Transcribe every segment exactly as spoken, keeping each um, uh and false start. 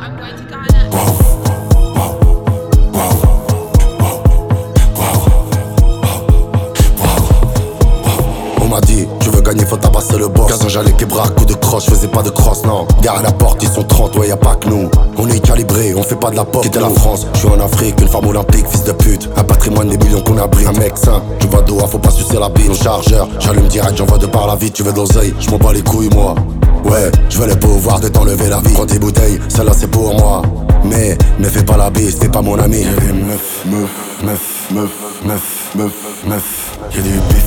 On m'a dit, tu veux gagner, faut tabasser le boss. quinze ans j'allais québra, coup de croche, faisais pas de cross, non. Gare à la porte, ils sont trente, ouais y'a pas que nous. On est calibré, on fait pas de la pop. Quitter la France, je suis en Afrique, une femme olympique, fils de pute. Un patrimoine des millions qu'on abrite. Un mec sain, tu vois Doha, faut pas sucer la bite. Mon chargeur, j'allume direct, j'envoie de par la vie. Tu veux de l'oseille, je m'en bats les couilles moi. Ouais, je veux le pouvoir de t'enlever la vie. Prends tes bouteilles, celle-là c'est pour moi. Mais, ne fais pas la bise, t'es pas mon ami. Y'a des meufs, meufs, meufs, meufs, meufs, meufs, meufs. Y'a du bif.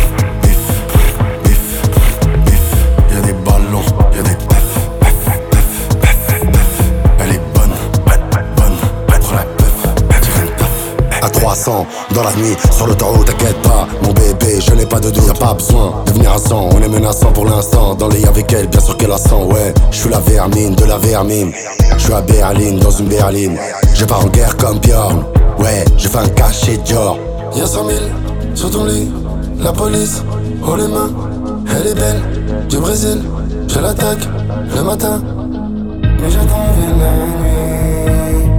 trois cents dans la nuit, sur l'autoroute, t'inquiète pas. Mon bébé, je n'ai pas de doute, y'a pas besoin de venir à cent. On est menaçant pour l'instant, dans les avec elle, bien sûr qu'elle a cent. Ouais, je suis la vermine, de la vermine. Je suis à Berlin, dans une berline. Je pars en guerre comme Bjorn. Ouais, je fais un cachet Dior. Y'a cent mille sur ton lit, la police, oh les mains. Elle est belle, du Brésil, je l'attaque le matin. Mais j'attends vers la nuit.